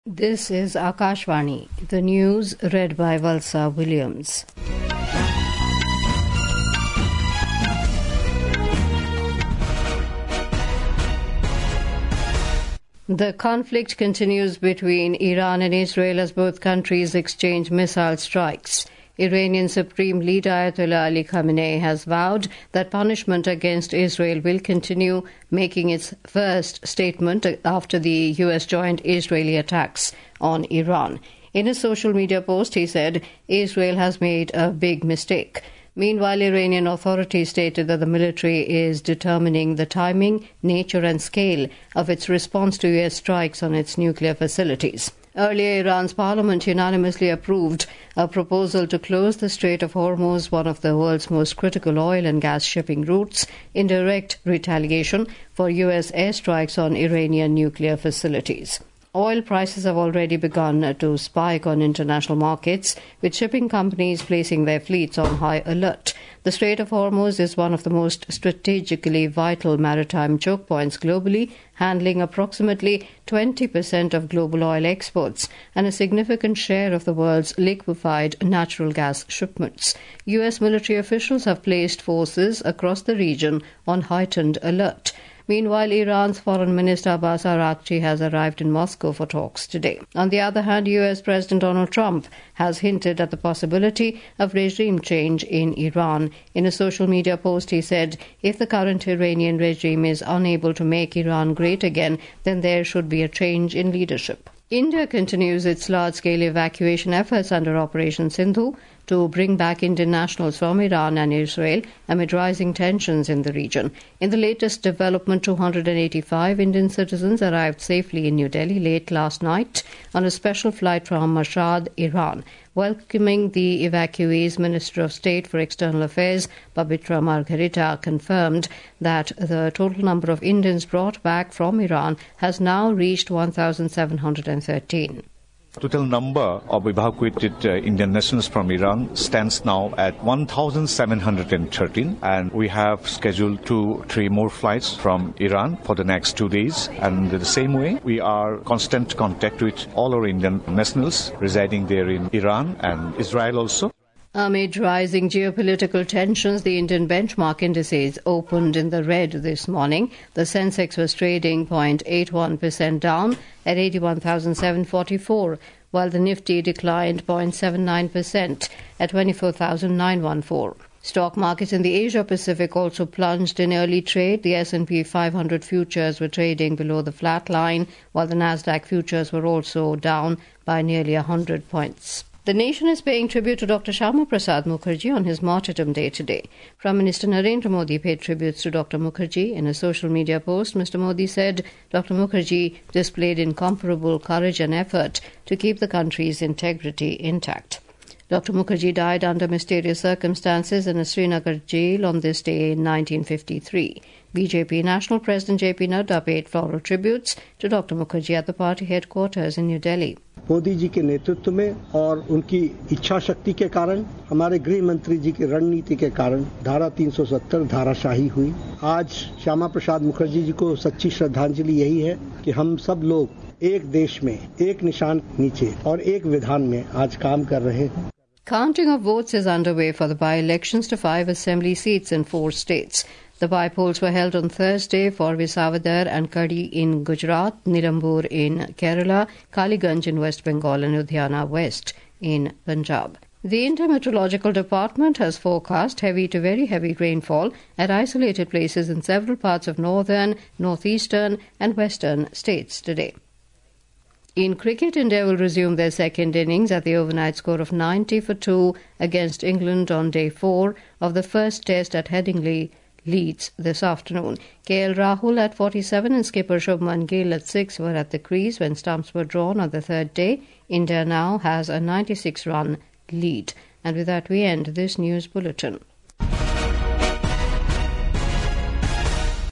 This is Akashvani, the news read by Valsa Williams. The conflict continues between Iran and Israel as both countries exchange missile strikes. Iranian Supreme Leader Ayatollah Ali Khamenei has vowed that punishment against Israel will continue, making its first statement after the U.S. joined Israeli attacks on Iran. In a social media post, he said, Israel has made a big mistake. Meanwhile, Iranian authorities stated that the military is determining the timing, nature and scale of its response to U.S. strikes on its nuclear facilities. Earlier, Iran's parliament unanimously approved a proposal to close the Strait of Hormuz, one of the world's most critical oil and gas shipping routes, in direct retaliation for U.S. airstrikes on Iranian nuclear facilities. Oil prices have already begun to spike on international markets, with shipping companies placing their fleets on high alert. The Strait of Hormuz is one of the most strategically vital maritime choke points globally, handling approximately 20% of global oil exports and a significant share of the world's liquefied natural gas shipments. U.S. military officials have placed forces across the region on heightened alert. Meanwhile, Iran's Foreign Minister Abbas Araghchi has arrived in Moscow for talks today. On the other hand, U.S. President Donald Trump has hinted at the possibility of regime change in Iran. In a social media post, he said, if the current Iranian regime is unable to make Iran great again, then there should be a change in leadership. India continues its large-scale evacuation efforts under Operation Sindhu to bring back Indian nationals from Iran and Israel amid rising tensions in the region. In the latest development, 285 Indian citizens arrived safely in New Delhi late last night on a special flight from Mashhad, Iran. Welcoming the evacuees, Minister of State for External Affairs Pabitra Margharita confirmed that the total number of Indians brought back from Iran has now reached 1,713. Total number of evacuated Indian nationals from Iran stands now at 1,713, and we have scheduled 2-3 more flights from Iran for the next 2 days. And the same way, we are in constant contact with all our Indian nationals residing there in Iran and Israel also. Amid rising geopolitical tensions, the Indian benchmark indices opened in the red this morning. The Sensex was trading 0.81% down at 81,744, while the Nifty declined 0.79% at 24,914. Stock markets in the Asia-Pacific also plunged in early trade. The S&P 500 futures were trading below the flat line, while the Nasdaq futures were also down by nearly 100 points. The nation is paying tribute to Dr. Shyama Prasad Mukherjee on his martyrdom day today. Prime Minister Narendra Modi paid tributes to Dr. Mukherjee. In a social media post, Mr. Modi said Dr. Mukherjee displayed incomparable courage and effort to keep the country's integrity intact. Dr. Mukherjee died under mysterious circumstances in a Srinagar jail on this day in 1953. BJP National President J.P. Nadda paid floral tributes to Dr. Mukherjee at the party headquarters in New Delhi. Modi ji के नेतृत्व में और उनकी इच्छा शक्ति के कारण, हमारे गृह मंत्री जी की रणनीति के कारण धारा 370 धाराशाही हुई। आज श्यामा प्रसाद मुखर्जी जी को सच्ची श्रद्धांजलि यही है कि हम सब लोग एक देश में, एक निशान नीचे और एक विधान में आज काम कर रहे हैं। Counting of votes is underway for the by-elections to 5 assembly seats in 4 states. The by-polls were held on Thursday for Visawadar and Kadi in Gujarat, Nirambur in Kerala, Kaliganj in West Bengal and Ludhiana West in Punjab. The India Meteorological Department has forecast heavy to very heavy rainfall at isolated places in several parts of northern, northeastern and western states today. In cricket, India will resume their second innings at the overnight score of 90-2 against England on day 4 of the first test at Headingley, Leeds this afternoon. KL Rahul at 47 and skipper Shubman Gill at 6 were at the crease when stumps were drawn on the third day. India now has a 96-run lead. And with that we end this news bulletin.